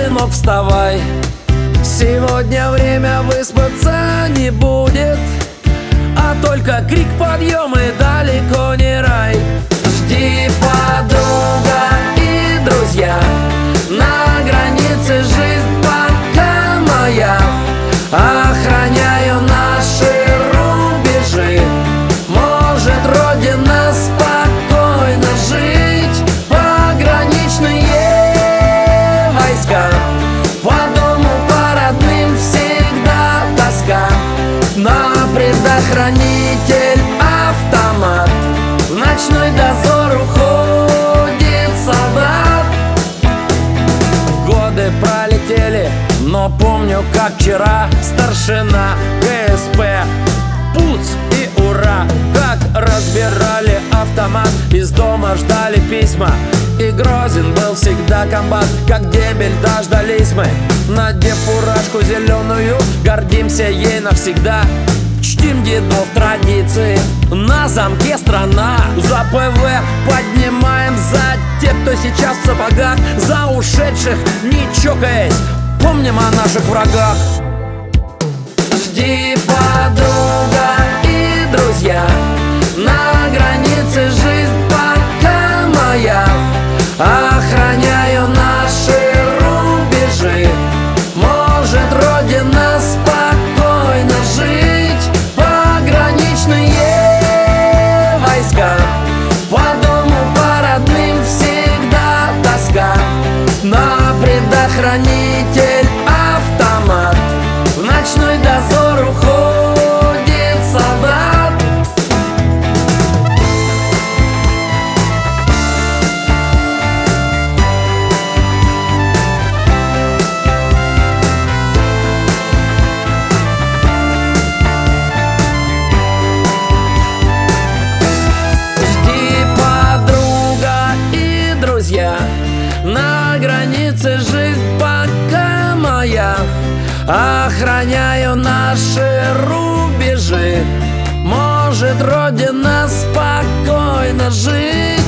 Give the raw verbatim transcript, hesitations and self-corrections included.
сынок, вставай. Сегодня время выспаться не будет, а только крик, подъем и далеко не рай. Жди, подруга и друзья, на границе жизнь пока моя. Охраняю наши рубежи, может Родина спокойно жить. Пограничные войска, по дому, по родным всегда тоска. На предохранитель автомат, в ночной дозор уходит солдат. Годы пролетели, но помню, как вчера старшина КСП, пуц и ура, как разбирали автомат, из дома ждали письма, и грозен был всегда комбат. Как дембель дождались мы, надев фуражку зеленую, гордимся ей навсегда. Чтим дедов традиции, на замке страна. За ПВ поднимаем, за тех, кто сейчас в сапогах, за ушедших не чокаясь, помним о наших врагах. Жди, подруга и друзья, на границе жизнь пока моя. Охраняю наши рубежи, может Родина спокойно жить. Пограничные войска, по дому, по родным всегда тоска. На предохранитель автомат, в ночной дозор уходит солдат. Жди, подруга и друзья, на границе жизнь пока моя. Охраняю наши рубежи, может Родина спокойно жить.